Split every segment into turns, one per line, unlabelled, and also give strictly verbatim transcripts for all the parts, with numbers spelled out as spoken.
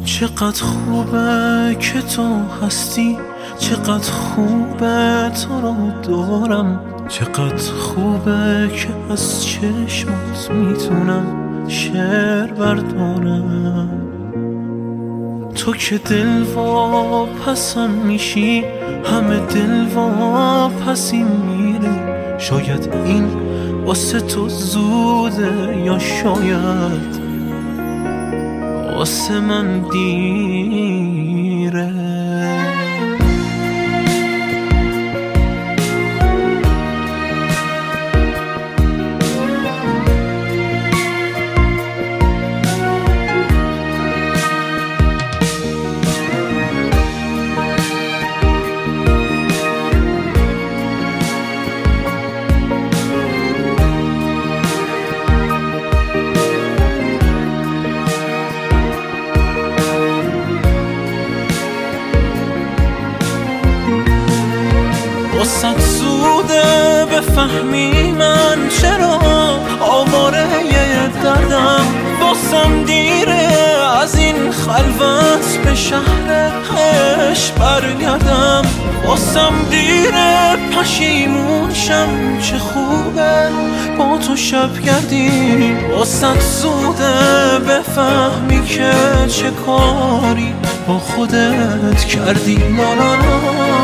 چقدر خوبه که تو هستی، چقدر خوبه تو رو دارم، چقدر خوبه که از چشمات میتونم شعر بردارم. تو که دل واپسم میشی، همه دل واپسی میری. شاید این واسه تو زوده یا شاید واسه من دیره. واسه زوده بفهمی من چرا آواره دردم، واسم دیره از این خلوت به شهر عشق برگردم، واسم دیره پشیمون شم چه خوبه با تو شب گردی. واسه زوده بفهمی که چه کاری با خودت کردی. لا لا لا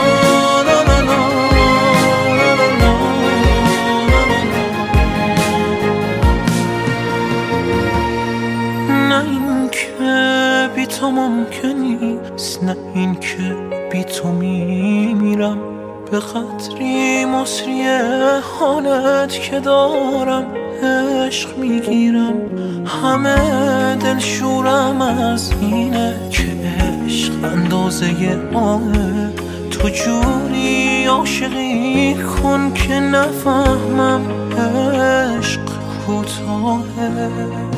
بی تو ممکن نیست، نه این که بی تو میمیرم. به قدری مصری حالت که دارم عشق میگیرم. همه دل شورم از اینه که عشق اندازه آهه. تو جوری عاشقی کن که نفهمم عشق کوتاهه.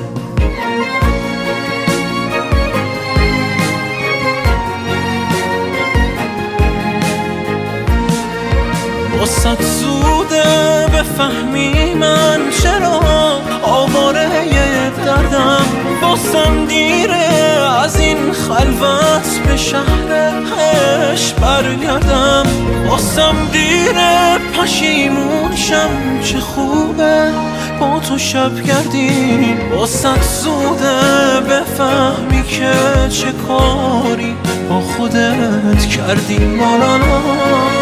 واسه زوده بفهمی من چرا آواره دردم، واسم دیره از این خلوت به شهر عشق برگردم، واسم دیره پشیمون شم چه خوبه با تو شب گردی. واسه زوده بفهمی که چه کاری با خودت کردی. لا لا لا